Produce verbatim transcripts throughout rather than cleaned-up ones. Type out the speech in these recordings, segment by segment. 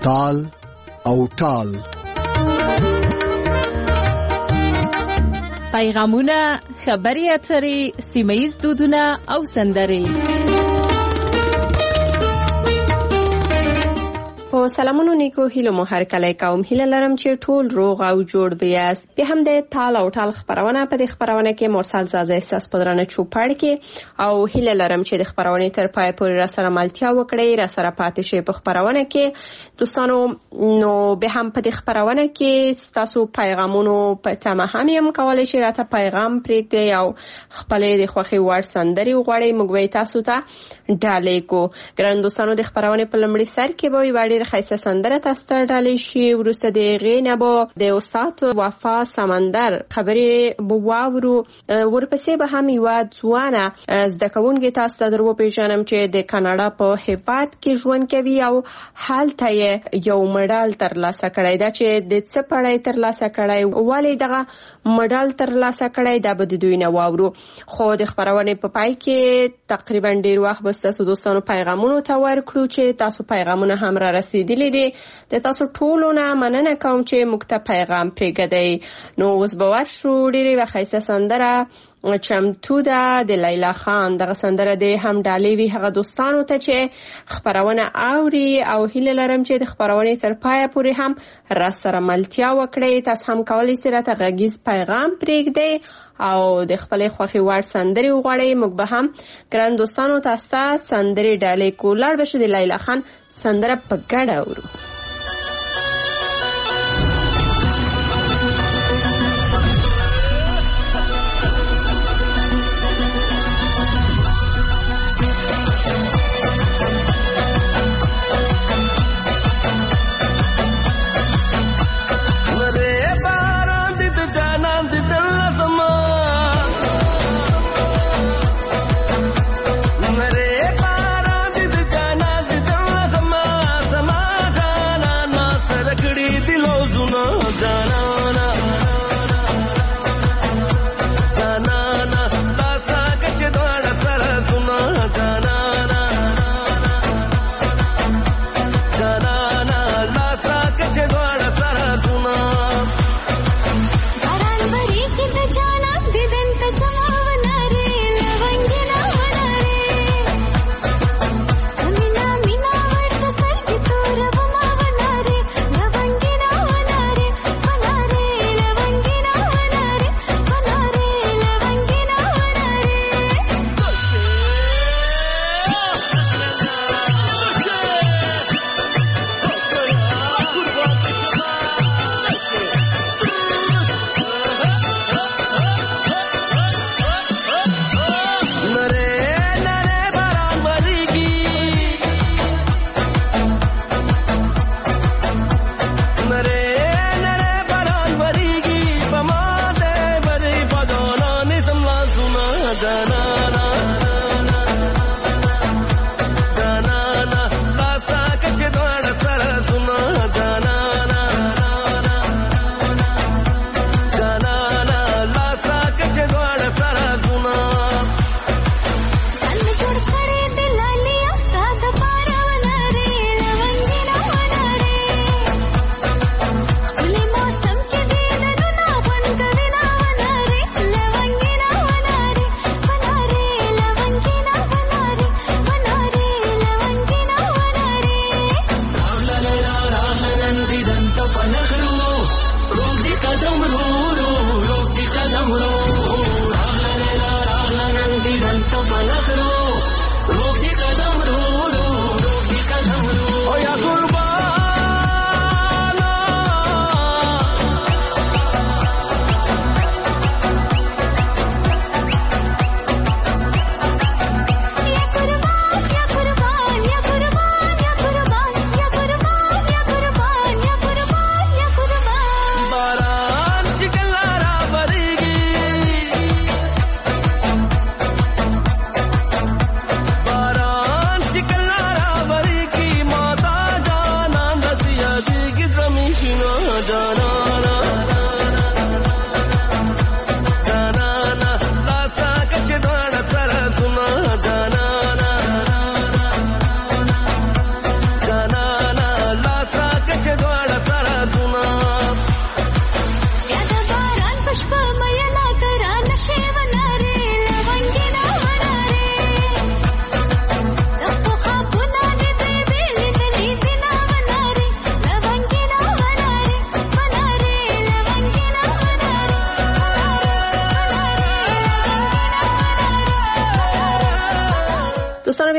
تال او ټال. پیغامونه، خبري اترې، سیمه‌ییز دودونه او سندرې. په سلامونو نیکو هیلو مو هر کله کوم. هیله لرم چې ټول روغ او جوړ بیاست. به هم د تال او ټال خبرونه په دې خبرونه کې مرسل زازه احساس پدرانه چوپړ کې او هیله لرم چې د خبرونه تر پای پورې را سره ملتیا وکړي، را سره پاتې شي په خبرونه کې. دوستانو نو به هم په دې خبرونه کې تاسو پیغامونو په تمه هم یم کولای شئ راته پیغام پرېږدئ او خپل د خوښي وړ سندري وغواړئ. موږ به تاسو ته ډالۍ کو. ګران دوستانو د خبرونه په لمړي سر کې به وړي خیسه سندره تاسو ته ډالۍ شي. ورسته د غینه به د استاد وفا سمندر خبرې بو واورو. ورپسې به هم یو ځوانه زده کوونکې تاسو ته درو پیژنم چې د کاناډا په هیواد کې ژوند کوي او هلته یو مډال ترلاسه کړی. دا چې د څه پړای ترلاسه کړی، ولی دغه مډال ترلاسه کړی، دا به د دوی نه واورو. خو د خبرونه په پای کې تقریبا ډیر وخت به تاسو دوستانو پیغامونو ته ورکړو چې تاسو پیغامونه هم را رسیدلي دي. د تاسو ټولو نه مننه کوم چې موږ ته پیغام پرېږدئ. نو اوس به ورشو. ډېرې وخیسته سندره چمتو ده د لیلا خان. دغه سندره د هم ډالۍ وي هغه دوستانو ته چې خبرونه اوري او هیله لرم چې د خبرونه تر پایه پورې هم را سره ملتیا وکړي. تاسو هم کولی شئ راته غږیز پیغام پرېږدئ او د خپل خوښي وړ سندري وغواړئ. موږ به هم ګران دوستانو تاسو ته سندري ډالۍ کو. لاړ بشو د لیلا خان سندره په ګډه اورو. Mare para did jana did Allah sama sama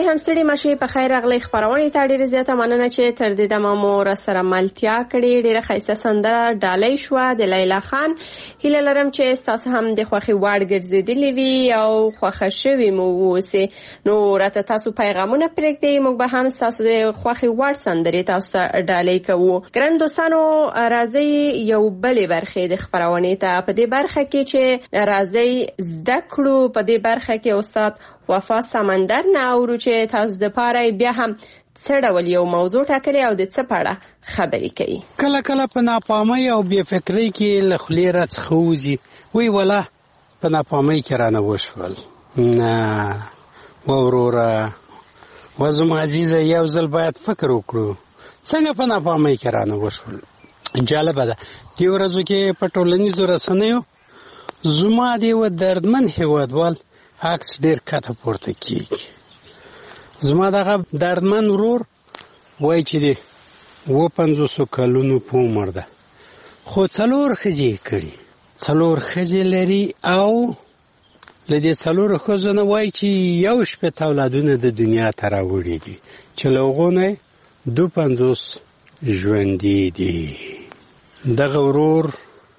هم ستړي مشي په خیر اغلی خبرونه ته ډیره زیاته مننه چې تر دې د مامور سره ملتیا کړې. ډیره خیسته سندره ډالۍ شو د لیلا خان. هیله لرم چې تاسو هم د خوخي وړ ګرځېدلې وي او خوښه شوي مو اوسئ. نو راته تاسو پیغامونه پرېږدئ، موږ به هم تاسو د خوخي وړ سندرې تاسو ته ډالۍ کوو. ګران دوستانو راځي یو بلې برخې د خبرونه ته. په دې برخه کې چې راځي زده کړو، په دې برخه کې استاد وفا سمندر نه اورو چې تاسو د پاره بیا هم څه ډول یو موضوع ټاکلې او د څه په اړه خبرې کوي. کله کله په ناپامۍ او بې فکرۍ کې له خولې راڅخه وځي، وی ولا په ناپامۍ کې رانه وشول. نه وروره و زما عزیزه یو ځل باید فکر وکړو څنګه په ناپامۍ کې رانه وشول. جالبه ده دې ورځو کې په ټولنیزو رسنیو زما د یو دردمن هیوادوال عکس ډیر کته پورته کیږي. زما دغه دردمن ورور وای چې دی و پنځوسو کلونو په عمر ده، خو څلور ښځې کړي، څلور ښځې لري او له دې څلورو ښځو نه وای چې یو شپېته اولادونه د دنیا ته راوړي دي چې له هغو نه دو پنځوس ژوندي دي. دغه ورور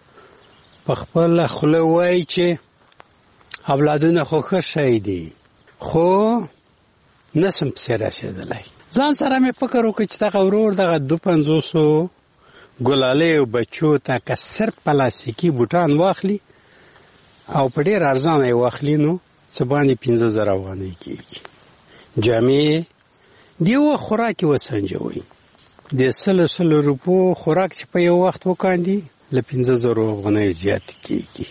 په خپله خوله وای چې اولادونه خو ښه شی دي، خو نسم پسې رسېدلی. ځان سره مې فکر وکړ چې دغه ورور دغه دو پنځوسو ګلالیو بچو ته که صرف پلاستیکي بوټان واخلي او په ډېر ارزانه یې واخلي نو څه باندې پنځه زره افغانۍ کېږي. جامې د یوه خوراک یې وسنجوئ، د سلو سلو روپو خوراک چې په یو وخت وکاندي له پنځه زرو افغانۍ زیات کېږي.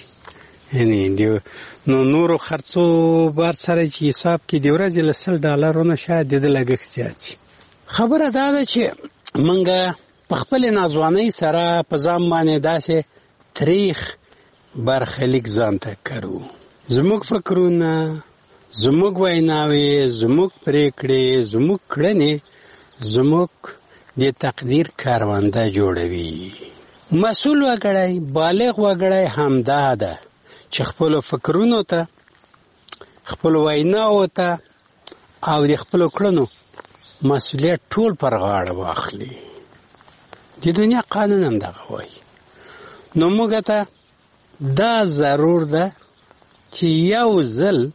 یعنی نو نورو خرڅو بار سره چې حساب کې د ورځې له سل ډالرونه شاید د ده لګښت زیات شي. خبره دا ده چې موږ په خپلې ناځوانۍ سره په ځان باندې داسې تریخ برخلیک ځان ته کرو. زموږ فکرونه، زموږ ویناوې، زموږ پرېکړې، زموږ کړنې زموږ د تقدیر کارونده جوړوي. مسؤل وګړی، بالغ وګړی همدا ده چې خپل فکرونو ته، خپل ویناو ته او د خپل کړنو مسؤلیت ټول پر غاړه واخلي. د دنیا قانون هم دغه وایي. نو موږ ته دا ضرور ده چې یو ځل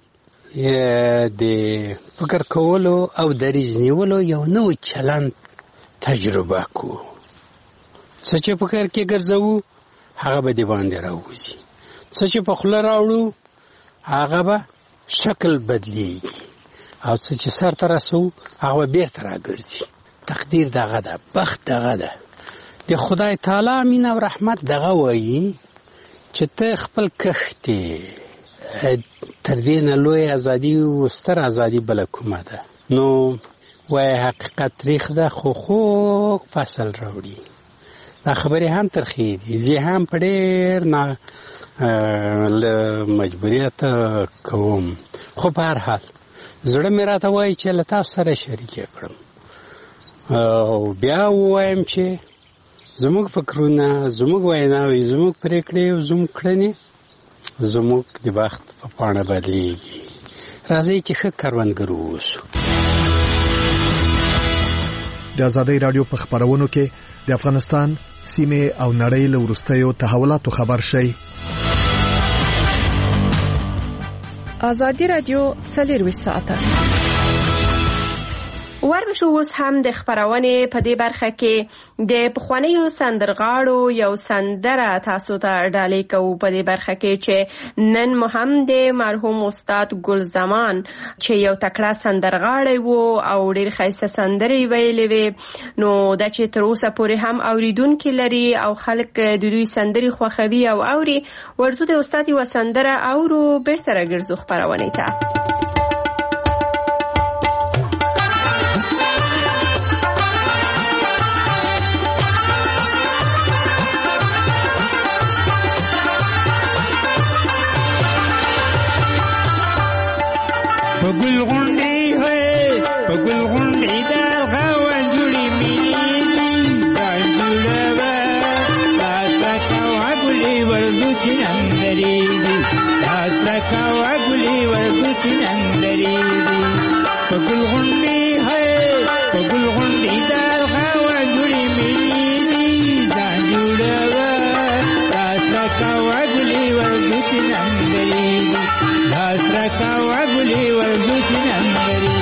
د فکر کولو او دریځ نیولو یو نوی چلند تجربه کو. څه چې په کار کې ګرځو هغه به د باندې راوځي، څه چې په خوله راوړو هغه به شکل بدلیږي، او څه چې سر ته رسو هغه به بیرته راګرځي. تقدیر دغه ده، بخت دغه ده. د خدای تعالی مینه او رحمت دغه وایي چې ته خپل کښتې تر دې نه لوی ازادي او ستر ازادي بله کومه ده. نو وایي حقیقت تریخ ده خو خوږ فصل راوړي. دا خبرې هم ترخې دي، زه هم په ډېر نه له مجبوریت کوم، خو په هر حال زړه مې راته وایي چې له تاسو سره شریک کړم او بیا ووایم چې زموږ فکرونه، زموږ ویناوې، زموږ پرېکړې او زموږ کړنې زموږ د بخت په پاڼه بدلیږي. راځئ چې ښه کروندګر واوسو. د ازادۍ رادیو په خبرونو کې د افغانستان سیمه او نړۍ له وروستیو تحولاتو خبر شئ. ازادي رادیو څلور ساعته ورشو اوس هم د خبرونه په دې برخه کې د پخوانیو سندرغاړو یو سندره تاسو ته ډالۍ کوو. په دې برخه کې چې نن مهم د مرحوم استاد ګل زمان چې یو تکړه سندرغاړی وو او ډېر ښایسته سندرې ویلې وې، نو دا چې تر اوسه پورې هم اوریدونکي لري او خلک د دوی سندرې خوښوي او اوري. ورته د استاد یو سندره اورو بیرته راګرځو خبرونه ته. پگل غنڈی ہے پگل غنڈی دا غوان جوڑی مینی زنجولوا لاسکا وگلی وردو چنندری دی لاسکا وگلی وردو چنندری دی په ګل غونډې هي په ګل غونډې دلغه وګړي مینې دي ځان جوړوه لاس راکوه ګلې ورځو چې نندرې دي لاس راکوه ګلې ورځو چې نندرې دي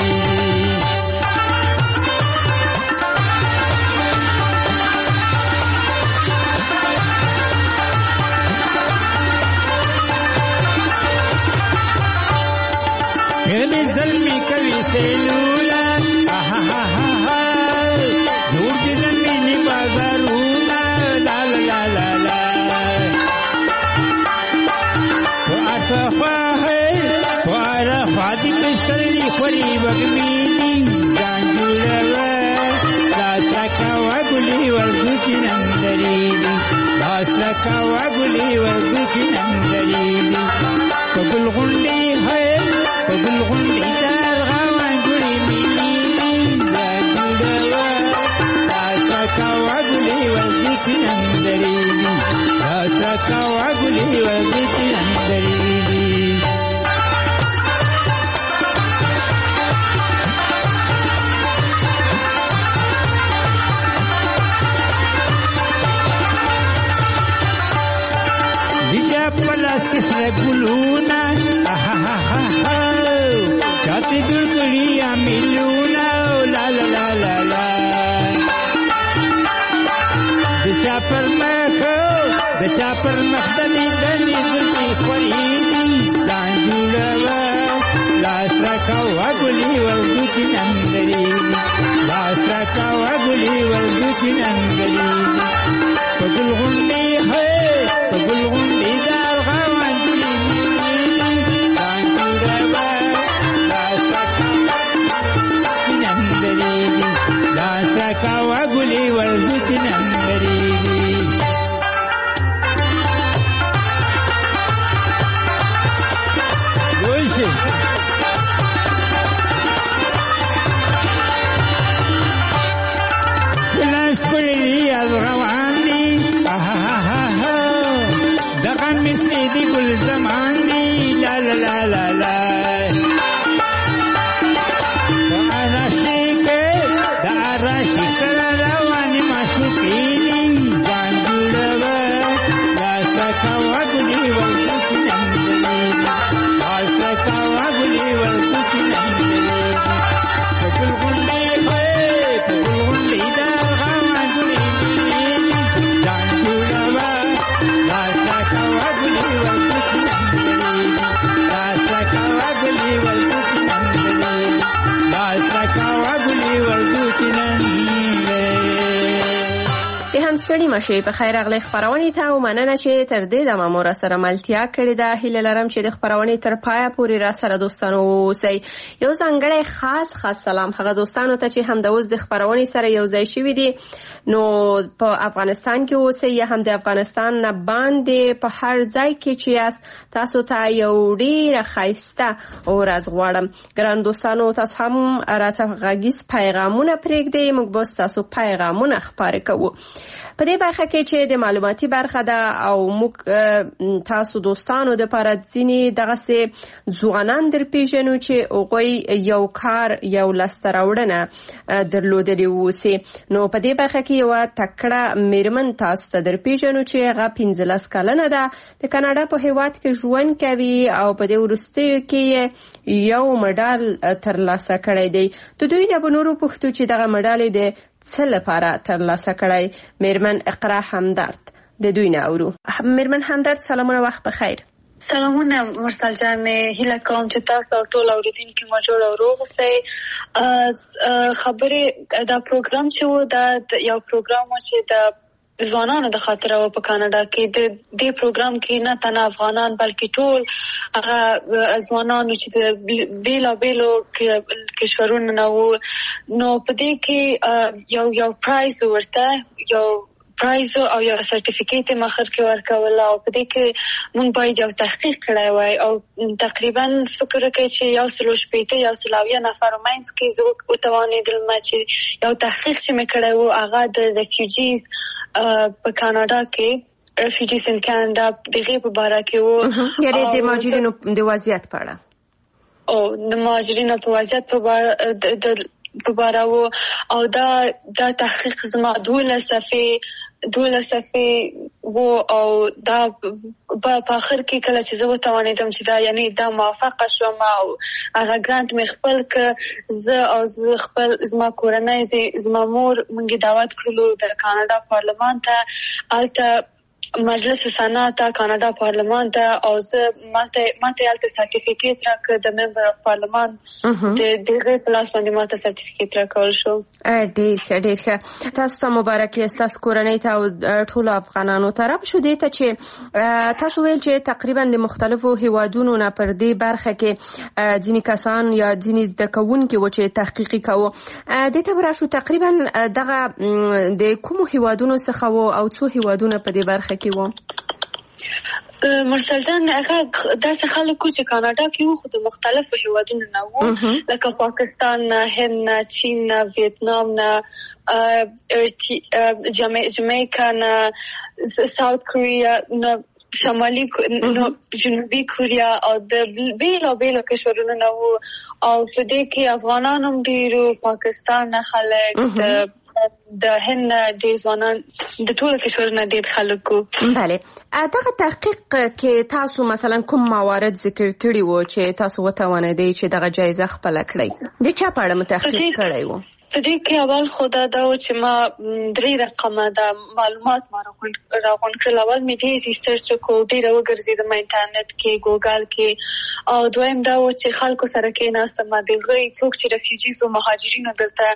غلی ظلمی کوي سیلولا آها ها ها ها نور دې زمینی بازارونا لا لا لا لا لا و ارفا ہے و ارفا دی پسلی خوری وگمی دی ځان جوړوه لاس راکوه ګلې ورځو چې نندرې دي لاس راکوه ګلې ورځو چې نندرې دي په ګل غونډې ہے په ګل غونډې دلغه وګړي مینې دي ځان جوړوه لاس راکوه ګلې ورځو چې نندرې دي لاس راکوه ګلې ورځو چې نندرې دي بیچا پلاس کې سره ګلونه آها ها ها ها چاته جوړ کړی یا میلونه لا لا لا لا لا بیچا پر مخ د چا پر مخ د لیدلې زلفې خورې دي ځان جوړوه لاس راکوه ګلې ورځو چې نندرې دي لاس راکوه ګلې ورځو چې نندرې دي په ګل غونډې هی په ګل غونډې دلغه وګړي مینې دي ځان جوړوه لاس راکوه چې نندرې دي لاس راکوه ګلې ورځو چې نندرې دي ګوشي لاس پړې از روان دي آها ها ها ها دغه مصري دي ګل زمان دي لا لا لا لا لا عاشق د عاشق سره روانې معشوقې دي ځان جوړوه لاس راکوه ګلې ورځو چې نندرې دي لاس راکوه ګلې ورځو چې نندرې دي په ګل غونډې هی په ګل غونډې دلغه وګړي مینې دي ځان جوړوه لاس راکوه ګلې ورځو چې نندرې دي لاس راکوه ګلې ورځو چې نندرې دي لاس راکوه ګلې ورځو چې نندرې د هم ستړي مشي په خیر اغلی خبرونه ته او مننه چې تر دې دمه مو را سره ملتیا کړې ده. هیله لرم چې د خبرونه تر پایه پورې را سره دوستانو اوسئ. یو ځانګړی خاص خاص سلام هغه دوستانو ته چې هم د اوس د خبرونه سره یو ځای شوي دي نو په افغانستان کې اوسئ یا هم د افغانستان نه باندې په هر ځای کې چې یاست تاسو ته یو ډیره ښایسته ورځ غواړم. ګران دوستانو تاسو هم راته غږیز پیغامونه پرېږدئ موږ به تاسو پیغامونه خپاره کوو. په دې برخه کې چې د معلوماتي برخه ده او موږ تاسو دوستانو د لپاره ځینې دغسې ځوانان در پیژنو چې هغوی یو کار یو لاسته راوړنه درلودلې اوسي. نو په دې برخه کې یوه تکړه میرمن تاسو ته در پیژنو چې هغه پنځلس کلنه ده د کاناډا په هیواد کې ژوند کوي او په دې وروستیو کې یو مډال ترلاسه کړی دی. د دوی نه به نورو پوښتو چې دغه مډال د څه لپاره ترلاسه کړی. میرمن اقرا همدرد د دوی نه اورو. میرمن همدرد سلامونه وخت بخیر. سلامونه مرسل جان هیله کوم چې تاسو ټول اوریدونکو ما جوړ او روغ اوسئ. خبرې دا پروګرام چې و دا یو پروګرام و چې د ځوانانو د خاطر او په کاناډا کې د دې پروګرام کې نه تنه افغانان بلکې ټول هغه ځوانانو چې د بیلا بیلو کشورونو نه وو نو په دې کې یو یو پرایز ورته یو پرایز او یو سرټیفیکیټ مخر کې ورکول او په دې کې مونږ باید یو تحقیق کړی وای او تقریبا فکر کوي چې یو سلو شپېته یو سلاویه نفر مینس کې زه وتوانېدل ما چې یو تحقیق چې مې کړی وو هغه د ریفیوجیز په کاناډا کې ریفیوجیز ان کاناډا دغه په باره کې وو یعنی د مهاجرینو د وضعیت په اړه. او د مهاجرینو په وضعیت په باره د په باره و او دا دا تحقیق زما دولس صفحې دولس صفحې و او دا په آخر کې کله چې زه وتوانېدم چې دا یعنی دا موافقه شوم او هغه ګرانټ مې خپل که زه او زه خپل زما کورنۍ زما مور موږ دعوت کړلو د کاناډا پارلمان ته هلته مجلس سنا ته کاناډا پارلمان ته او زه ماته ماته الته سرټیفیکیټ راکړ د ممبر اف پارلمان د دغه پلاس باندې ماته سرټیفیکیټ راکول شو. ډېر ښه ډېر ښه. تاسو ته مبارک یې تاسو کورنۍ ته او ټولو افغانانو ته. رب شو دې ته چې تاسو ویل چې تقریبا د مختلفو هیوادونو نه پر دې برخه کې ځینې کسان یا ځینې زده کوونکي و چې تحقیقي کوو. دې ته به راشو تقریبا دغه د کومو هیوادونو څخه و او څو هیوادونه په دې برخه کې و؟ مرسل جان هغه داسې خلک چې کاناډا کې وو خو د مختلفو هیوادونو نه وو لکه پاکستان نه، هند نه، چین نه، ویتنام نه، جمیکا نه، ساوث کوریا نه، شمالي جنوبي کوریا او د بیلو بیلو کشورونو نه وو او په دې کې افغانان هم ډېرو، پاکستان نه خلک، د د هند د ځوانان د ټولو کشورونو ډېر خلک وو. بله. دغه تحقیق کې تاسو مثلا کوم موارد ذکر کړي وو چې تاسو وتوانېدئ چې دغه جایزه خپله کړئ؟ د چا په اړه مو تحقیق کړی وو؟ په دې کې اول خو دا دا و چې ما درې رقمه د معلومات ما راغونډ کړل. اول مې ډېر ریسرچ وکړو، ډېره وګرځېدم انټرنیټ کې، ګوګل کې، او دویم دا و چې خلکو سره کېناستم. د هغوی څوک چې رفیوجیز او مهاجرینو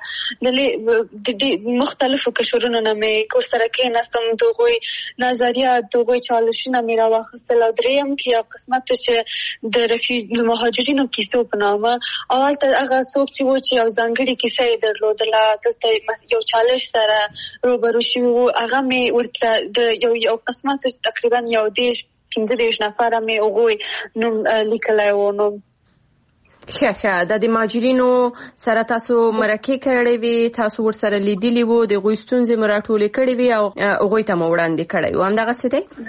دلته د مختلفو کشورونو نه مې ورسره کېناستم، د هغوی نظریات، د هغوی چالشونه مې راواخیستل. او درېیم کې یو قسمت چې د رفیوجي مهاجرینو کیسو په نامه او هلته هغه څوک چې و چې یو ځانګړې کیسه یې درلوده دلته یو چالش سره روبرو شوي وو. هغه مې ورته د یو یو قسمت تقریبا یو دېرش پنځه دېرش نفره مې هغوی نوم لیکلی و. نو ښه ښه. د د مهاجرینو سره تاسو مرکې کړې وي، تاسو ورسره لیدلي وو، د هغوی ستونزې مو راټولې کړې وي او هغوی ته مو وړاندې کړی وو، همدغسې دی؟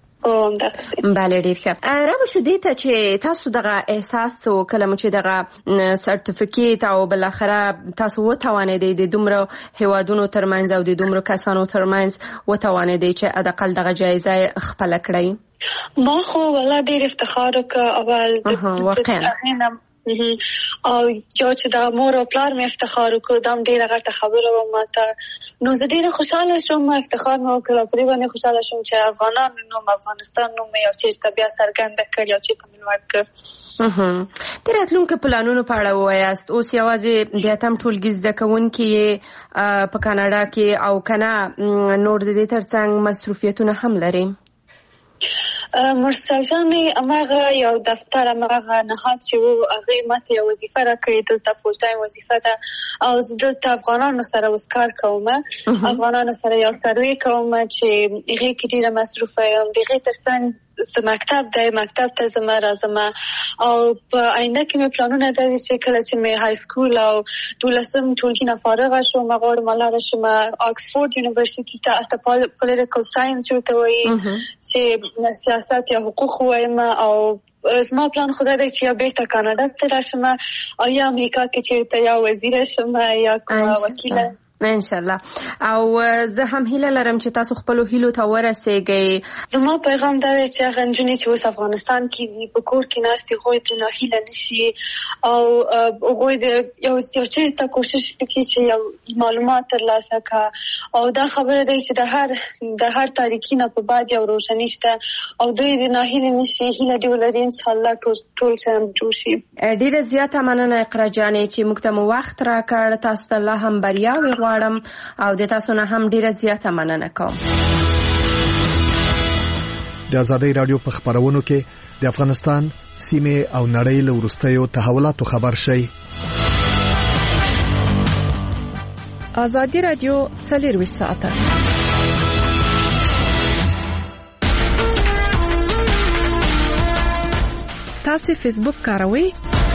بله ډېر ښه. رابه شو دې ته چې تاسو دغه احساس څه و کله مو چې دغه سرټیفیکیټ او بالاخره تاسو وتوانېدئ د دومره هیوادونو ترمنځ او د دومره کسانو ترمنځ وتوانېدئ چې حداقل دغه جایزه خپله کړئ؟ ما خو والله ډېر افتخار وکړ اول واقعا او یو چې د مور او پلار مې افتخار وکړو، دا هم ډېره غټه خبره وه ماته. نو زه ډېره خوشحاله شوم، افتخار مې وکړ او په دې باندې خوشحاله شوم چې افغانان نوم، افغانستان نوم مې یو چېرته بیا څرګنده کړ، یو چېرته مې لوړ کړ. د راتلونکو پلانونو په اړه ووایاست. اوس یوازې د اتم ټولګي زده کوونکي یې په کاناډا کې او که نه نور د دې ترڅنګ مصروفیتونه هم لري؟ مرسل جانې هماغه یو دفتر، هماغه نهاد چې و هغې ماته یو وظیفه راکړې، دلته فول ټایم وظیفه ده او زه دلته افغانانو سره اوس کار کوم، افغانانو سره یو سروې کوم چې هغې کې ډېره مصروفه یم. د هغې تر څنګ مکتب دی، مکتب ته ځم راځم او په آینده کې مې پلانونه دا دي چې کله چې مې های سکول او دولسم ټولګي نه فارغه شوم غواړم لاړه شم آکسفورډ یونیورسيټي ته، هلته پولیټیکل ساینس ورته وایي چې سیاست یا حقوق وایم. او زما پلان خو دا دی چې یا بیرته کاناډا ته راشم او یا امریکا کې چېرته یا وزیره شم یا کومه وکیله انشاءالله. او زه هم هیله لرم چې تاسو خپلو هیلو ته ورسېږئ. زما پیغام دا دی چې هغه نجونې چې اوس افغانستان کې دي، په کور کې ناستې، هغوی ته ناهیله نه شي او هغوی د یو یو چېرته کوشش وکړي چې یو معلومات ترلاسه کړه. او دا خبره دی چې د هر د هر تاریکي نه په بعد یو روشني شته او دوی د ناهیلې نه شي. هیله دې ولري انشاءالله ټول شیان جوړ شي. ډېره زیاته مننه اقرا جانې چې موږ ته مو وخت راکړ. تاسو ته الله هم بریاوې غواړم او د تاسو نه هم ډیره زیاته مننه کوم. د آزادۍ رادیو په خبرونو کې د افغانستان سیمه او نړۍ له وروستیو تحولاتو خبر شي. آزادۍ رادیو څلور ساعته تاسو فیسبوک کاروئ؟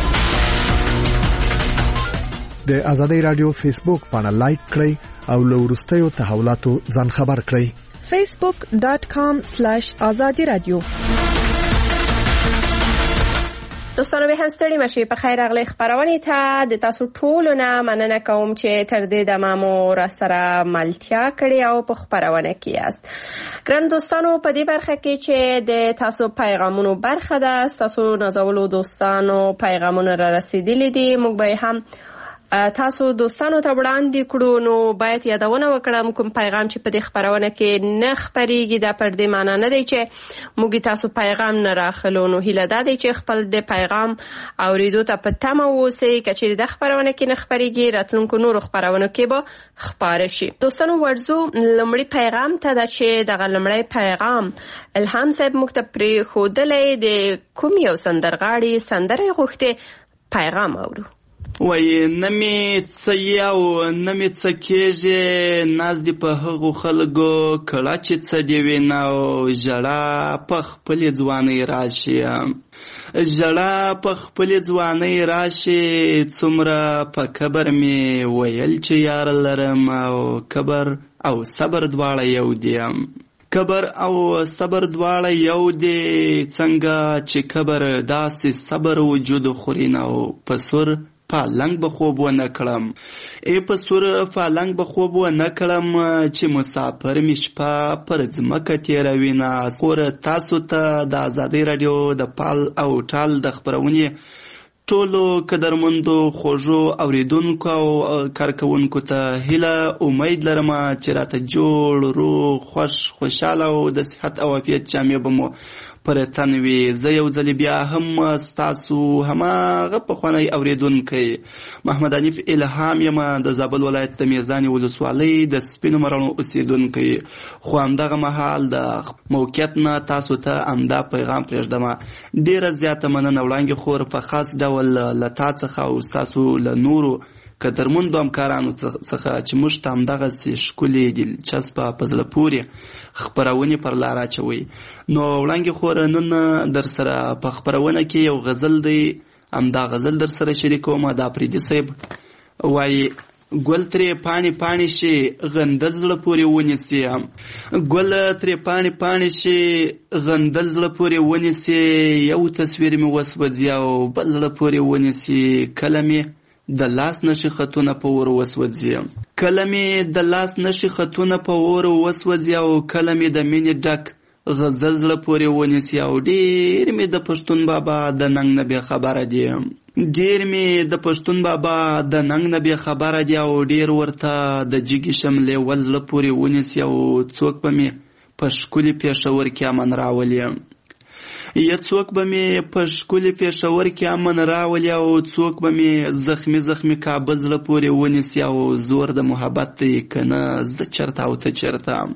د آزادۍ رادیو فیسبوک پاڼه لایک کړئ او له وروستیو تحولاتو ځان خبر کړئ. facebook dot com slash azadi radio دوستانو به هم ستړي مشي په خیر اغلی خبرونه ته د تاسو ټولو نه مننه کوم چې تر دې د مامو را سره ملتیا کړی او په خبرونه کې یاست. ګران دوستانو په دې برخه کې چې د تاسو پیغامونو برخه ده، تاسو نازولو دوستانو پیغامونه را رسیدلي دي، موږ به هم تاسو دوستانو ته وړاندې کړو. نو باید یادونه وکړم کوم پیغام چې په دې خبرونه کې نه خبريږي دا پر دې معنی نه دی چې موږ تاسو پیغام نه راخلو. نو هیله ده چې خپل د پیغام اوریدو ته په تمه اوسئ، کچې د خبرونه کې نه خبريږي راتلونکو نورو خبرونه کې به خبر شي. دوستانو ورزو لمړی پیغام ته دا چې دغه لمړی پیغام الهام صاحب موږ ته پرې خودلې د کوم یو سندرغاړي سندره غوښته پیغام اورو. وای نمی څه یو نمی څه کېږي ناز دی په هغو خلکو کړه چې څه دی ویناو ژړا په خپلې ځوانۍ راشي ژړا په خپلې ځوانۍ راشي څومره په کبر مې ویل چې یار لرم او کبر او صبر دواړه یو دي کبر او صبر دواړه یو دي څنګه چې کبر داسې صبر وجود خوري نو په سر فالنګ به خوب و نه کړم ای په سور فالنګ به خوب و نه کړم چې مسافر می شپه پر ځمکه تیروي نه. خور تاسو ته د آزادۍ رادیو د پال او ټال د خبرونې ټولو قدرمندو خوږو اوریدونکو او کارکونکو ته هیله امید لرم چې راته جوړ روغ خوش خوشاله او د صحت او عافیت جامې به مو پر تنوي. زه یو ځل بیا هم ستاسو هماغه پخوانی اوریدونکی محمد حنیف الهام یم د زابل ولایت د میزان ولسوالۍ د سپینو مرانو اوسیدونکی. خو همدغه مهال د موقعیت نه تاسو ته همدا پیغام پرېږدم. ډیره زیاته مننه وړاندې خور په خاص ډول له تا څخه او ستاسو له نورو قدرمندو همکارانو څخه چې موږ ته همدغسې ښکلې دلچسپه په زړه پورې خپرونې پر لار اچوئ. نو وړاندې خوره نن در سره په خپرونه کې یو غزل دی، همدا غزل در سره شریکوم. دا فریدي صاحب وایي ګل ترې پاڼې پاڼې شي غندل زړه پورې ونیسي ګل ترې پاڼې پاڼې شي غندل زړه پورې ونیسي یو تصویر مې وسوځي او بل زړه پورې ونیسي کله مې د لاس نشي خطونه په اور وسوځي کله مې د لاس نشي خطونه په اور وسوځي او کله مې د مینې ډک غزل زړه پورې ونیسي او ډېر مې د پښتون بابا د ننګ نه بې خبره دي ډېر مې د پښتون بابا د ننګ نه بې خبره دي او ډېر ورته د جګې شملې ول زړه پورې ونیسي او څوک به مې په ښکلي پېښور کې امن راولي یا څوک به مې په ښکلي پېښور کې امن راولي او څوک به مې زخمي زخمي کابل زړه پورې ونیسي او زور د محبت دی که نه زه چېرته او ته چېرته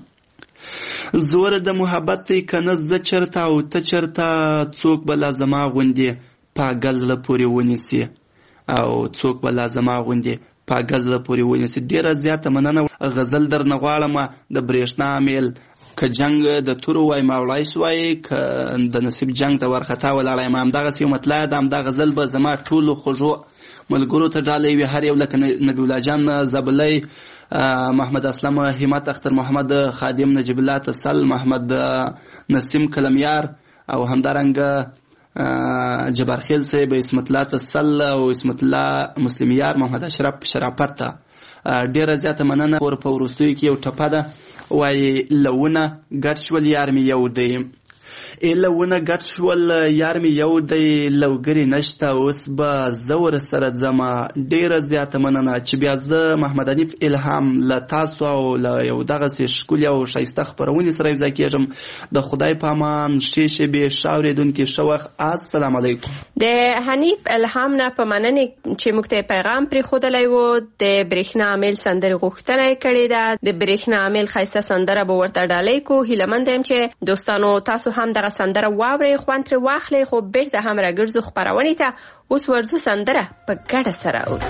زور د محبت دی که نه زه چېرته او ته چېرته څوک به لا زما غوندې پاګل زړه پورې ونیسي او څوک به لا زما غوندې پاګل زړه پورې ونیسي. ډېره زیاته مننه. غزل درنه غواړم د برېښنا میل که جنگ د تورو وای ما وړای سوای که د نصیب جنگ ته ورخطا ولاړ یم همدغسې یو مطلع ده. همدا غزل به زما ټولو خوږو ملګرو ته ډالۍ وي، هر یو لکه نبی الله جان زبلی، محمد اسلم همت، اختر محمد خادم، نجیب الله تسل، محمد نسیم کلمیار او همدارنګه جبارخیل صاحب، اسمت الله تسل او اسمت الله مسلمیار، محمد اشرف شرافت ته ډیره زیاته مننه. ور په وروستیو کې یو ټپه ده وایي لونه ګډ شول یار مې یو دی ای لونه ګډ شول یار مې یو دی لوګري نشته اوس به زه ورسره ځمه. ډیره زیاته مننه چې بیا زه محمد حنیف الهام له تاسو او له یو دغسې ښکلي او ښایسته خپرونې سره یوځای کېږم. د خدای په امان ښې شېبې ښه اورېدونکي ښه وخت. السلام علیکم. د حنیف الهام نه په مننې چې موږ ته پیغام پرېښودلی و. د برېښنا میل سندرې غوښتنه یې کړې ده. د برېښنا میل ښایسته سندره به ورته ډالۍ کو. هیله مند یم چې دوستانو تاسو هم دغه سندره واورئ، خوند ترې واخلئ. خو بېرته هم راګرځو خپرونې ته. اوس ورځو سندره په ګډه سره اورو.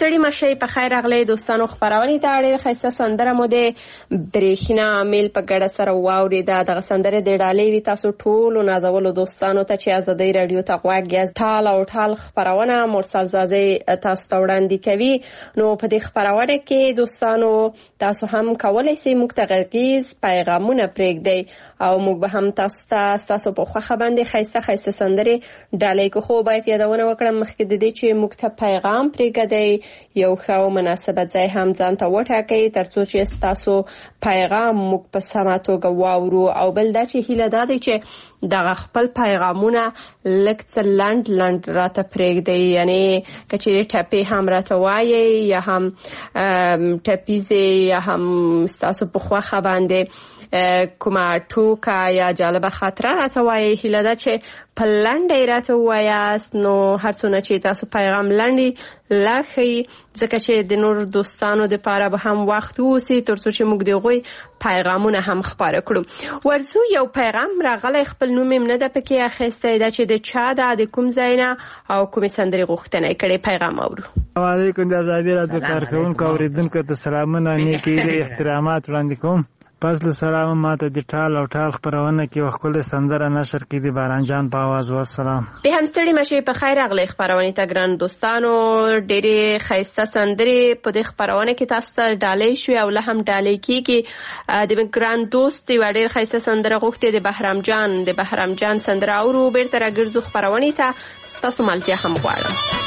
ستړي مشي په خیر راغلی دوستانو. خبرونه ته ډېر ښایسته سندره مو د برېښنا میل په ګډه سره واورېده. دغه سندره د ډالۍ وي تاسو ټولو نازولو دوستانو ته چې ازادۍ رادیو ته غوږ یاست. ټال او ټال خبرونه مرسل زازی تاسو ته وړاندې کوي. نو په دې خبرونه کې دوستانو تاسو هم کولای شئ موږ ته غږیز پیغامونه پرېږدئ او موږ به هم تاسو ته تاسو په خوښه باندې ښایسته ښایسته سندرې ډالۍ کو. خو باید یادونه وکړم مخکې د دې چې موږ ته پیغام پرېږدئ یو ښه او مناسبت ځای هم ځان ته وټاکئ ترڅو چې تاسو پیغام موږ په سمه توګه واورو. او بل دا چې هیله دا دی چې دغه خپل پیغامونه لږ څه لنډ لنډ راته پرېږدئ، یعنی که چیرې ټپې هم راته وایئ یا هم ټپیزې یا هم ستاسو په خوښه باندې کومه ټوکه یا جالبه خاطره راته وایئ، هیله ده چې په لنډه یې راته ووایاست. نو هر څونه چې تاسو پیغام لنډ لا ښه، ځکه چې د نور دوستانو دپاره به هم وخت واوسي ترڅو چې موږ د هغوی پیغامونه هم خپاره کړو. ورځو یو پیغام راغلی، خپل نوم یې نه ده پکې اخیستی، دا چې د چا ده، د کوم ځای نه او کومې سندرې غوښتنه یې کړې. پیغام اورو. السلام علیکم. د ازادي راډیو کارکوونکو اوریدونکو ته سلامونه، نیکې هیلې احترامات وړاندې کوم. پس له سلام ماته د ټال او ټال خبرونه کې یوه ښکلې سندره نشر کړي د باران جان په آواز. والسلام. بیا هم ستړي مشئ، په خیر راغلی خبرونې ته ګران دوستانو. ډېرې ښایسته سندرې په دې خبرونه کې تاسو ته ډالۍ شوې او لا هم ډالۍ کېږي. د ګران دوست یوه ډېر ښایسته سندره غوښتې د بهرام جان. د بهرام جان سندره اورو، بېرته راګرځو خبرونې ته. ستاسو ملتیا هم غواړم.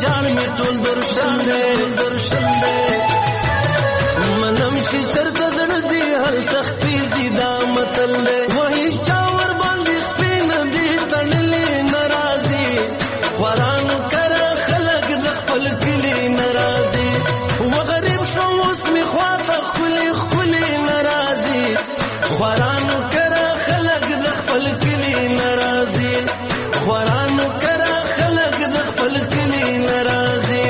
جان می ټول درشل دې درشل دې منم چې چرته زړه هل تخفیزي دا متل دې وਹੀ چاور باندې سپین دې تړلې ناراضي قرآن کر خلق د خپل کلی ناراضي وغریب شو اوس می خواته خولي خولي ناراضي قرآن کر خلق د خپل کلی ناراضي قرآن کر خلق د خپل کلی ناراضي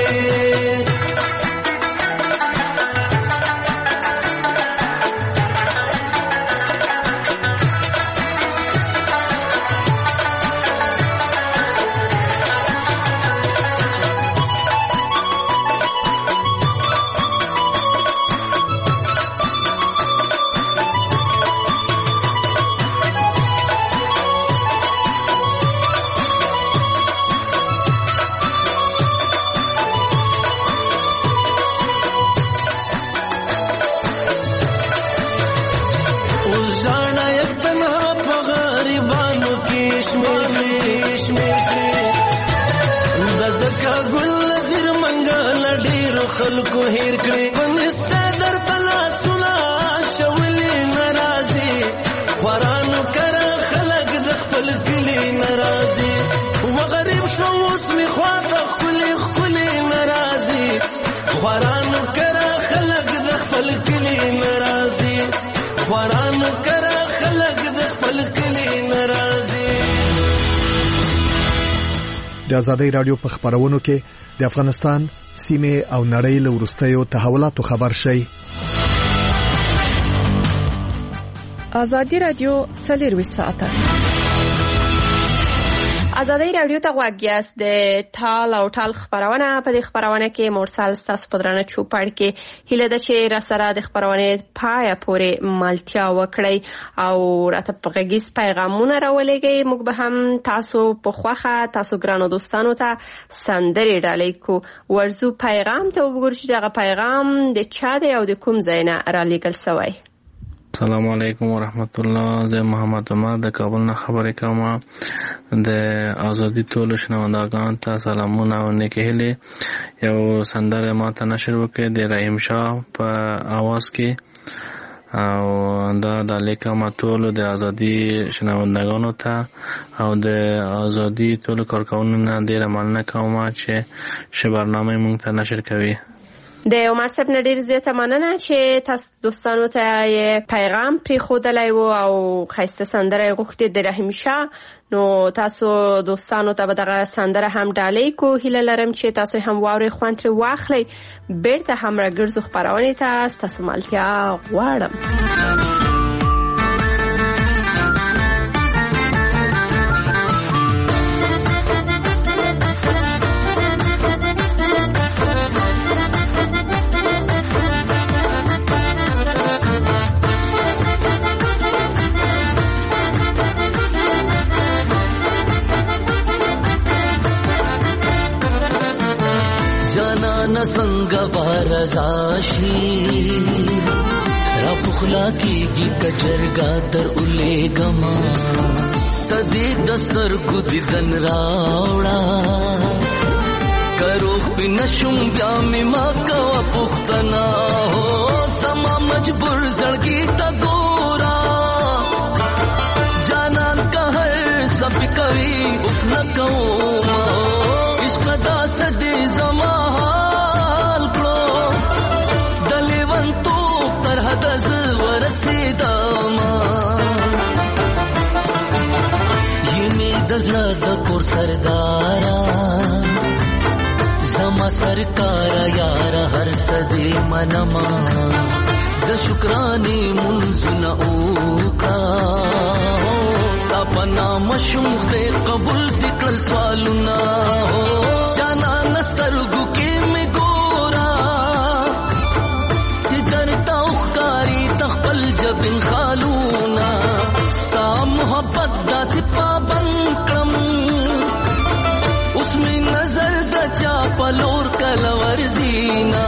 خلکو هیر کړي پنځته در تلا سنا شولې ناراضي قرآن کر خلق د خپل کلی ناراضي وغریب شو اوس می خواته خولي خولي ناراضي قرآن کر خلق د خپل کلی ناراضي قرآن کر خلق د خپل کلی ناراضي د آزادۍ رادیو په خبرونو کې د افغانستان سیمه او نړۍ له وروستیو تحولاتو خبر شي. آزادۍ رادیو څلور ساعته آزادۍ رادیو ته غواګیاست د ټال او ټال خبرونه په دې خبرونه کې مرسل تاسو په درنه چوپړ کې هله د چې را سره د خبرونه پای پورې مالتیا وکړي او راته پیغامیز پیغامونه راولېږي موږ به هم تاسو په خوخه تاسو ګرانو دوستانو ته سندري ډالۍ کو ورزو پیغام ته وګورئ چې دا پیغام د چا دی او د کوم ځای نه را لېږل شوی. السلام علیکم ورحمت الله. زه محمد عمر د کابل نه خبرې کوم. د ازادي ټول شنوندگان ته سلامونه او نیکه هیله. یو سندره ما ته نشر وکړه د رحیم شاه په आवाज کې او دا د لیکم ټول د ازادي شنوندگانو ته او د ازادي ټول کارکونونو ډیره مننه کوم چې ش برنامه مونږ ته نشر کوي. د عمر صاحب نډیر زیاته مننه چې تاسو دوستانو ته پیغام پری خودلای وو او خسته سندره غوښتي د رحیم شاه نو تاسو دوستانو ته به دغه سندره هم ډالۍ کو هیله لرم چې تاسو هم واوري خوانتري واخلي بیرته هم راګرځو خبرونه ته تاسو مالتیا غواړم. संग बारजाशी را پخلا کیږي کجرګا تر اولې غما تدې دستر کو دي دن راوړا کرو بنشم جامې ما کا پختنا هو سما مجبور زړګي تا ګورا جانان کا هر سب کوي اوس نه کوم عشق دا سدې زما دز ورسیداما یمی دزړه د کور سردارا زما سرکارا یار هر سدی منما د شکرانه منځنه اوکا سپنا مشوخ دې قبول دکړ سوالونه جانا نسترګو کې می ګورا چې درتا وخکاری تخپل جبن خالونا ستا محبت دا سپا بنکم اس میں نظر دا چا پلور کلور زینا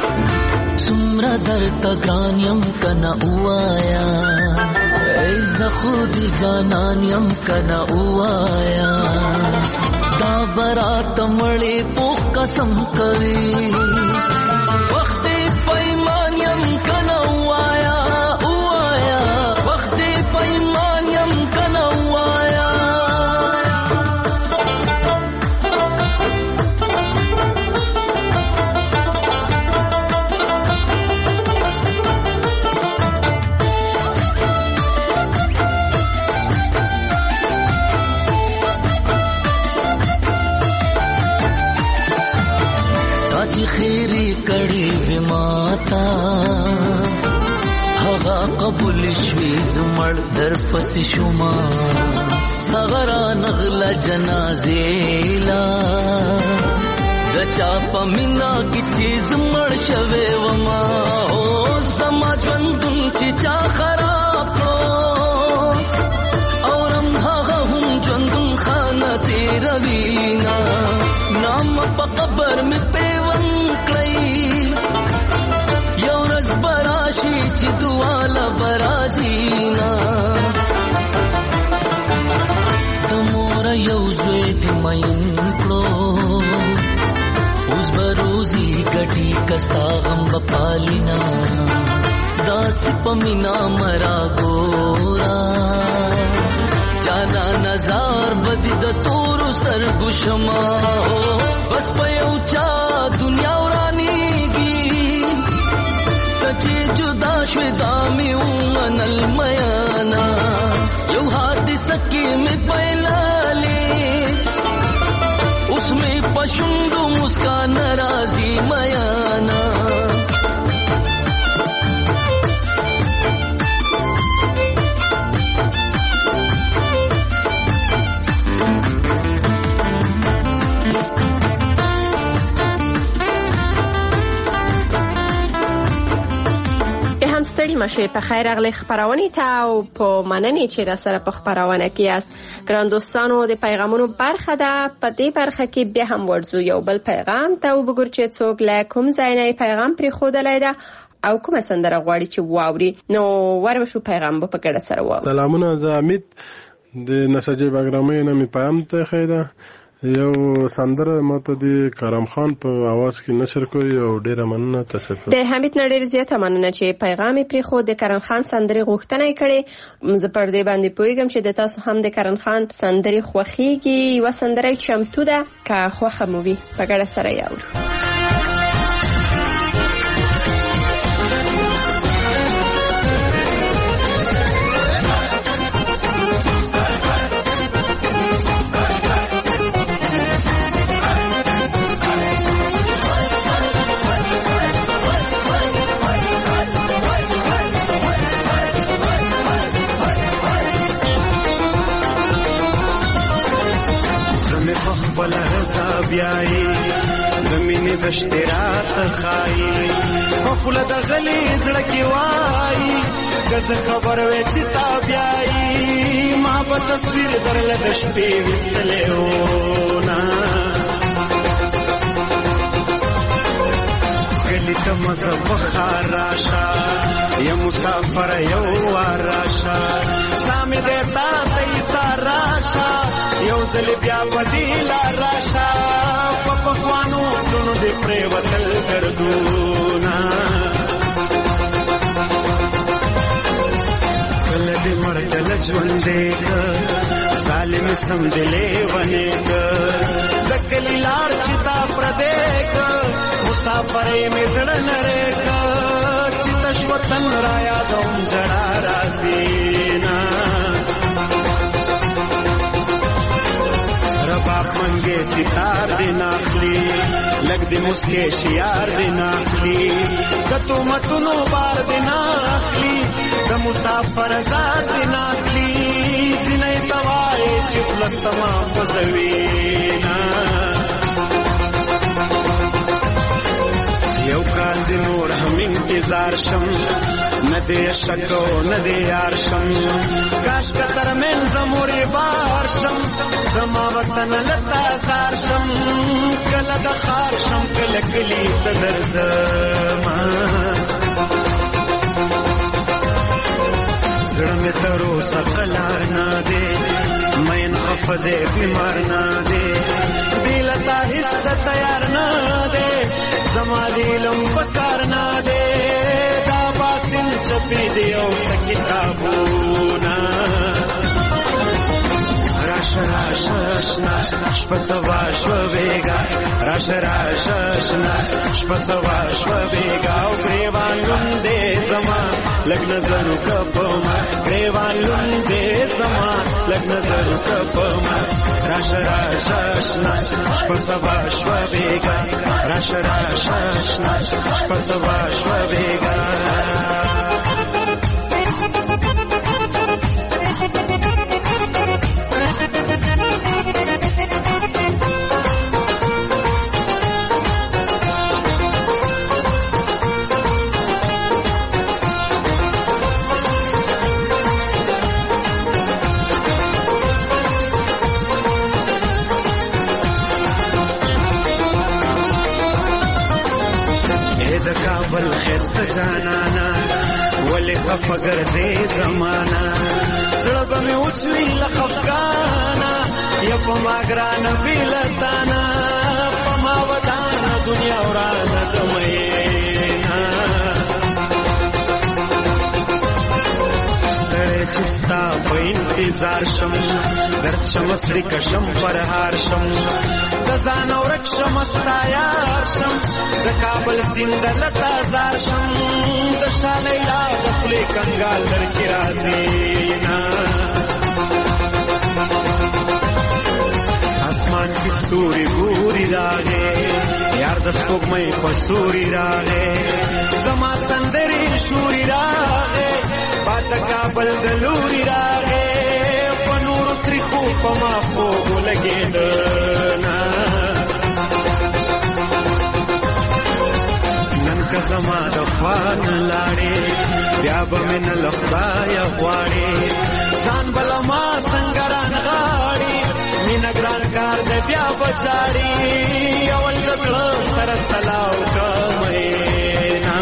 سمرا در تا گرانیم کنا اوایا ای خودی جانان یم کنا اوایا دا برات مړې پوخ قسم کوي وخت پیمان یم کنا اوایا اوایا وخت پیمان یم کنا اوایا خیری کړي وماتا هغه قبول شوي زمړ در پس شوما هغه را نغله جنازې لا د چا په مینا کې چې زمړ شوي وما او زما ژوندون چې چا خراب کړو اورم هغه هم ژوندون خانه تیروینا نام په قبر مې چې دواله برازینا تمور یو زوی دی مین کړو اوس بروزی ګټي کستا غم بپالینا داس پمینا مرا ګورا جانا نظر بدی د تور ستر ګشما بس په یو چا دنیا ورانیږي چې جدا شوی دا می ومنل میانا یو حادثه کې می پیلالې اوس می پښوندو مسکان راځي میانا ستړي مشه په خیر اغلی خبرونه ته او په مننې چې را سره په خبرونه کې یاست ګران دوستانو د پیغامونو برخه ده په دې برخه کې به هم ورزو یو بل پیغام ته وګور چې څوک له کوم ځای نه پیغام پرې خودلای ده او کومه سندره غواړي چې واوري نو ورشو پیغام په کډه سره و سلامونه زه امید د نسجې بګرامې نه می پیغام ته خیدا یو سندره ماته د کرم خان په आवाज کې نشر کوي او ډیره مننه تاسو د حمید نړۍ زیاته مننه چې پیغام پرې خو د کرم خان سندري غوښتنه کړې زه پر دې باندې پوهیږم چې د تاسو هم د کرم خان سندري خوخيږي و سندري چمتو ده که خوخه مو وي په ګډه سره یاورو بیاي زمینه د اشتراط خای په خپل د غلي زړه کې وای کزه خبر وې چې تا بیاي ما په تصویر درل د شپې وستلې ونا غلي ته مزه بخار راشا یا مسافر یو راشا سامې د تا ته ساراشا یو ځل بیا بدیل راشا په پخوانو ټولو دې پرې وتل دردونه کله دې مړ کله ژوندې ظالم سم دلې ونې د کلی لار چې تا پردې مسافرې مې زړه نرې چې تشوتن را یادوم جړا راځي نه باپ منگے ستار دی ناخلی لگ دی مسکے شیار دی ناخلی کتو متنو بار دی ناخلی د مسافر زار دی ناخلی جنہی توائی چپل سما پزوینا یو کال دی نور هم انتظار شم ندی شکو ندی یار شم کاش کتر من زموری بار شم زما وطن لتا زار شم کل دخار شم کل کلی تدر زمان زړه د ترو سقلار نه دی مین خفده بیمار نه دی دلتا هیڅ د تیار نه دی زما دیلم پکار نه دی دا باسم چپی دی او کتابونه راشه راشه اشنا شپه سوا شوه بیگا راشه راشه اشنا شپه سوا شوه بیگا او گریوان لونده زما لگ نظرو کپما گریوان لونده زما لگ نظرو کپما راشه راشه اشنا شپه سوا شوه بیگا راشه راشه اشنا شپه سوا شوه بیگا کابل خست جانانا ولی خفگر دی زمانا زړه مې اوچوي لخفقانا یا په ما ګران بیلتانا په ما ودانا دنیا ورانه دمینا ستړی چې ستا په انتظار شم درد شم سړي کشم پرهار شم د ځان ورک شم ستا یار شم د کابل سیند لتا زار شم د شالیلا د خولې کنګال درکې راځي نه اسمان کې ستوري ګوري راغې یار د سپوږمۍ په سوري راغې زما سندرې شوري راغې باد د کابل د لوري راغې په نورو تریخو په ما خوب لګېده که زما د خوان لاړې بیا به مې نه له خدایه غواړې ځان بله ما څنګه رانغاړې مینه ګران کار دی بیا به جاړې اول د زړه سره سلاو که مینا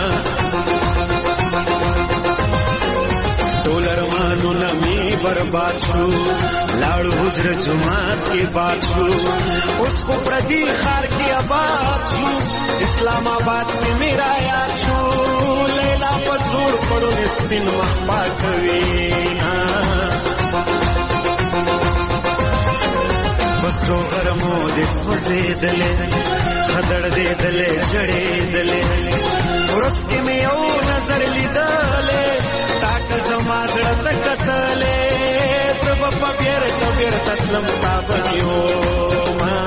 ټول ارمانونه مې برباد شو لاړو حجره جومات کې باد شو اوس خو پردي ښار کې آباد شو اسلام آباد کې میرا یاد شو لیلا په زوړ پړو مې سپین مخ پاکوي بسو غرمو دې سوځېدلې خدړېدلې جړېدلې ورځ کې مې یو نظر لیدلې تاکه زما زړه ته کتلې زه به په بیرته بیرته تلم تا به نیومه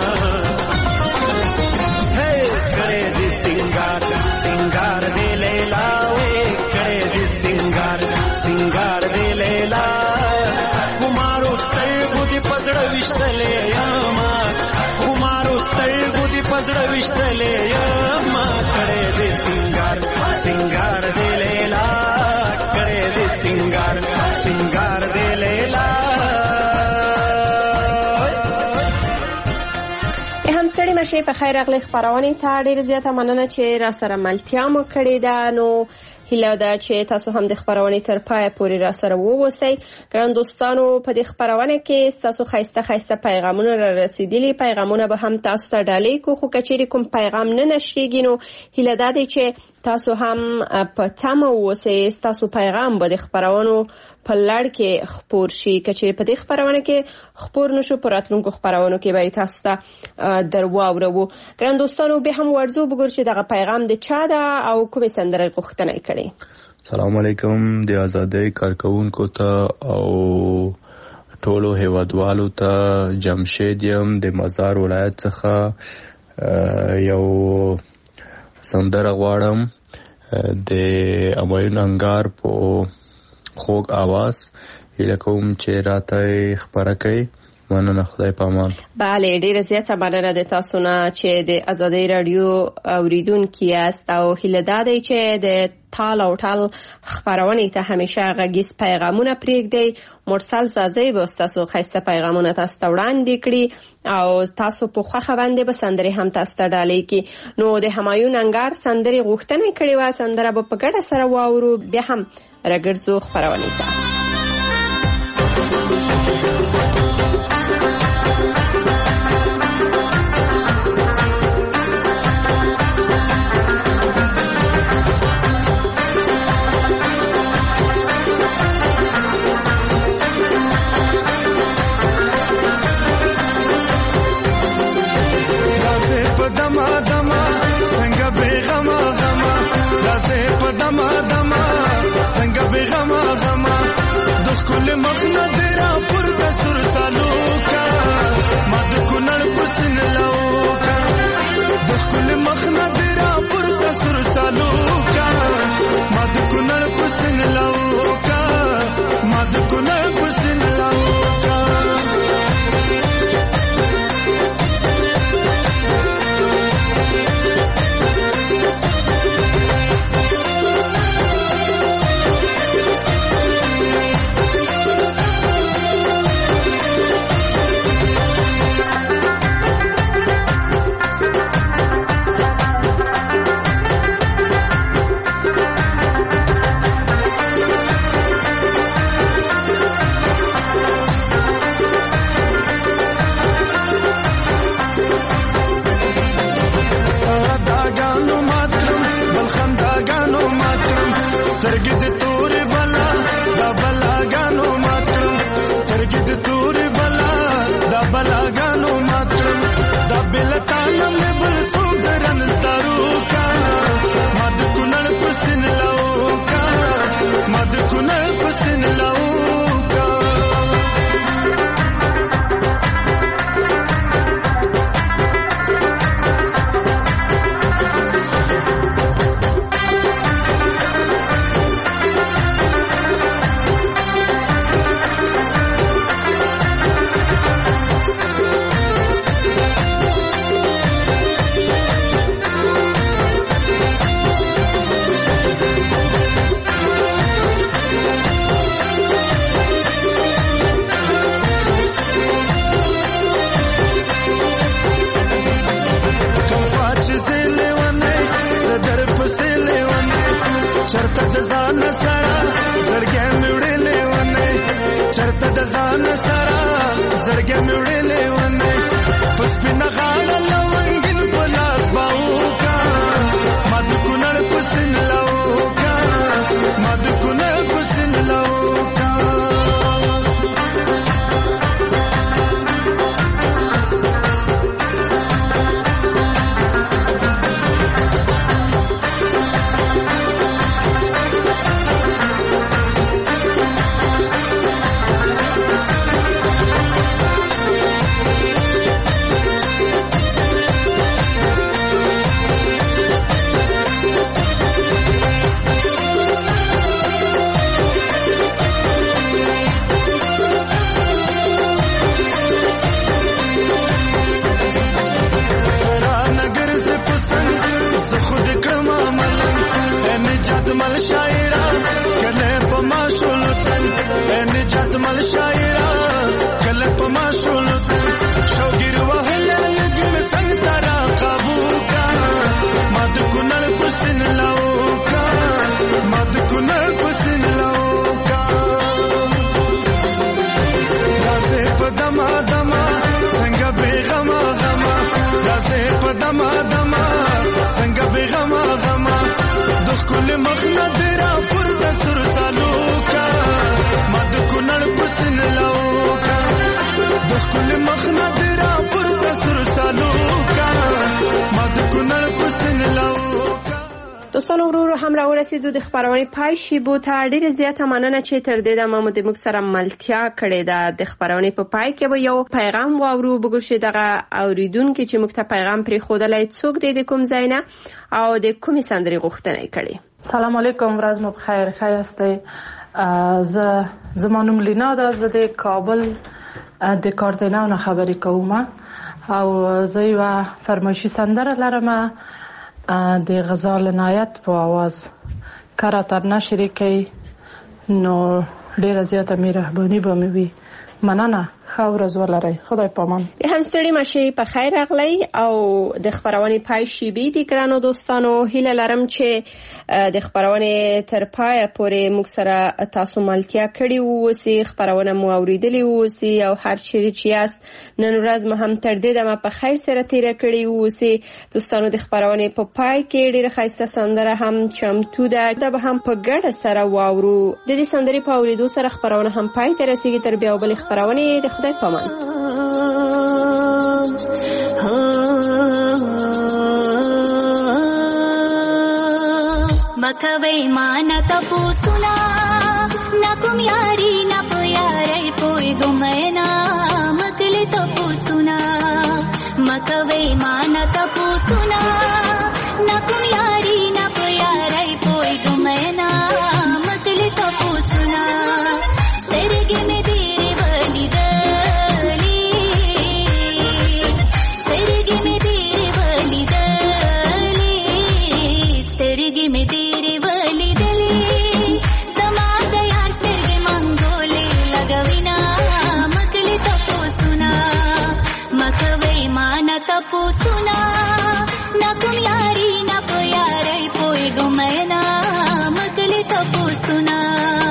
کړې دې سنگار سنگار دې لیلا وې کړې دې سنگار سنگار دې لیلا کمارو سترګو دې پزړه وشتلې یما کمارو سترګو دې پزړه وشتلې یما کړې دې سنگار سنگار دې لیلا کړې دې سنگار سنگار دې لیلا مشه په خیر اغلی خبرونه ته ډیر زیاته مننه چې را سره ملتیا مو کړې ده نو هیله ده چې تاسو هم د خبرونه تر پای پورې را سره ووسی ګران دوستانو په دې خبرونه کې تاسو خایسته خایسته پیغامونه را رسیدلي پیغامونه به هم تاسو ته ډالۍ کو خو کچېری کوم پیغام نه نشریږي نو هیله ده چې تاسو هم په تمه اوسئ تاسو پیغام به د خبرونو په لړ کې خپور شي کچېری په دې خبرونه کې خپور نشو پر راتلونکو خبرونو کې به تاسو ته درواورو ګران دوستانو به هم ورزو وګور چې دغه پیغام د چا ده او کومه سندره غوښتنه کړي سلام علیکم د آزادۍ کارکونکو ته او ټولو هیوادوالو ته جمشید یم د مزار ولایت څخه یو سندره غواړم د امایون انګار په خوږ आवाज هیله کوم چې راته خبره کوي مننه خدای پامان بله ډیره زیاته مننه د تاسو نه چې د آزادۍ رادیو اوریدونکي یاست او هیله ده چې د تال او ټال خبرونه ته همیشه غږیز پیغامونه پرېږدئ مرسل زازی به تاسو خاصه پیغامونه تاسو ته وړاندې کړي او تاسو په خوښه باندې به سندري هم تاسو ته ډالۍ کړي نو د همایون انګار سندري غوښتنه کړې و سندره به په ګډه سره واورو بیا هم راګرځو خبرونه ته دوستان ورو هم را ورسیدو د خبرونه پای شی بو ته ډیره زیاته مننه چې تر دې د مامو د موږ سره ملتیا کړې ده. د خبرونه په پای کې به یو پیغام واورو بګوشي دغه اوریدونکو چې موږ ته پیغام پرې خودلای څوک دی د کوم ځای نه او د کومې سندرې غوښتنه کړي. سلام علیکم، ورځ مو بخیر. خیر استه ز زمانم لینا ده، زه د کابل د کارتناو نه خبرې کوم او زه یو فرمایشي سندره لرم د غزال عنایت په आवाज کړه تر نشری کوي نو ډیره زیاته مهرباني به مې وي. مننه. ښه ورځ ولرئ. خدای پامان. هم ستړي مشي په خیر راغلی او د خبرونې پای شیبې دي ګرانو دوستانو. هیله لرم چې د خبرونې تر پای پورې موږ سره تاسو ملتیا کړي ووسی، خبرونه مو اوریدلې ووسی او هر چیرې چې یاست نن ورځ مو هم تر دې دمه په خیر سره تیر کړي ووسی. دوستانو د خبرونې په پای کې ډیره ښایسته سندره هم چمتو ده، دا به هم په ګډه سره واورو. د دې سندرې په اوریدو سره خبرونه هم پای ته رسیږي. تر بیا بل خبرونه د خدای پامان. مکوي مان تپو سنا نکم یاری ن پیارای پوی گمنا مکلی تپو سنا مکوي مان تپو سنا نکم یاری ن پیارای پوی گمنا مکلی تپو سنا तेरे में तेरे वाली दली तेरे में तेरे वाली दली तेरे में तेरे वाली दली समाज यार तेरे मंगोले लगविना मकली तपो सुना मकवे मान तपो सुना नकुम यारी न प्यारे पोए गुमैना मकली तपो सुना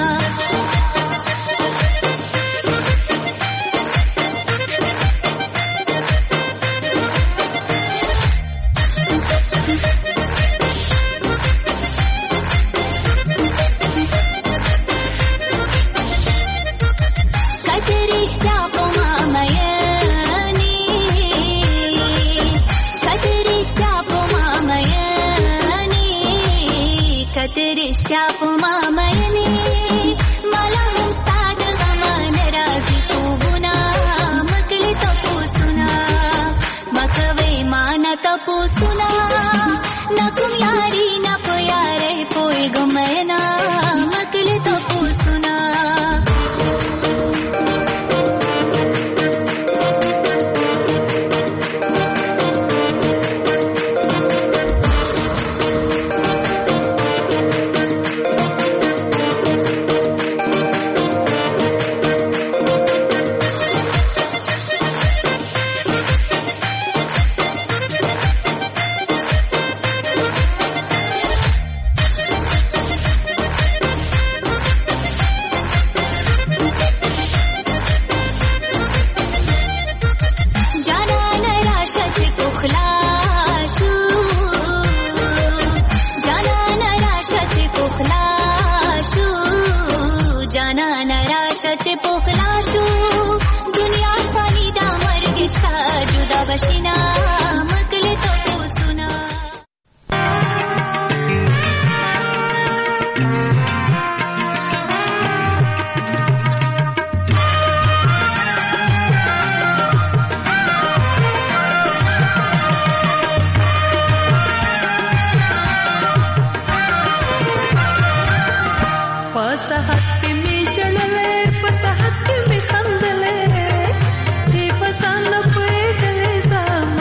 रिश्ता पुमा मयनी मला मुस्ताद गमान राजी तू गुना मकली तपू सुना मकवे मान तपू सुना नकुम यारी न प्यारे पोए गुमैना मकली तपू सुना चे पोखलाशू दुनिया फानी दा मर गिश्ता जुदा बशिना मकले तो सुना पसहत में खंदले जी पसंद पे गले सा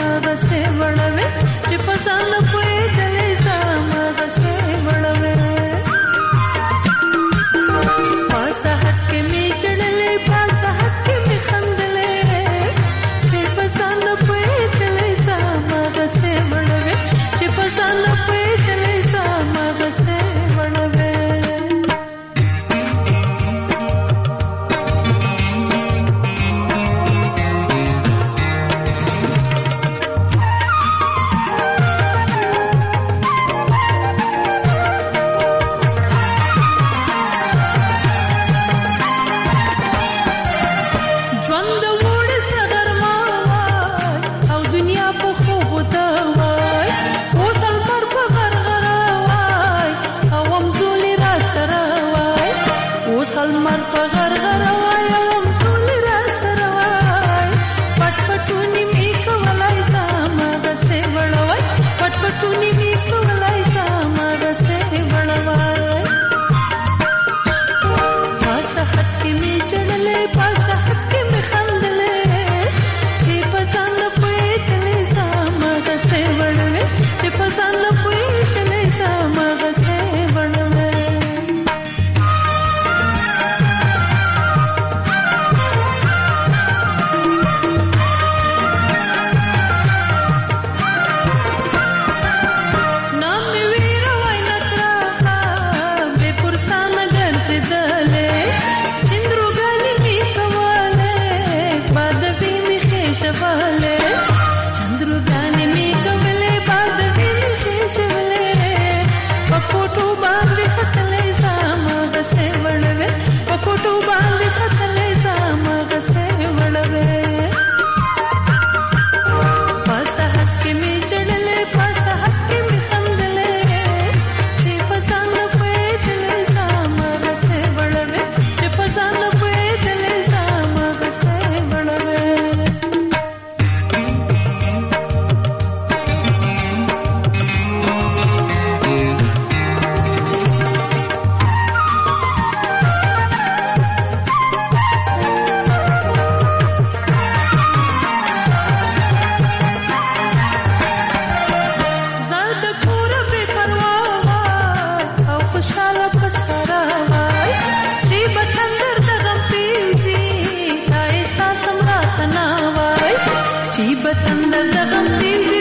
چې بتندر د غم تیز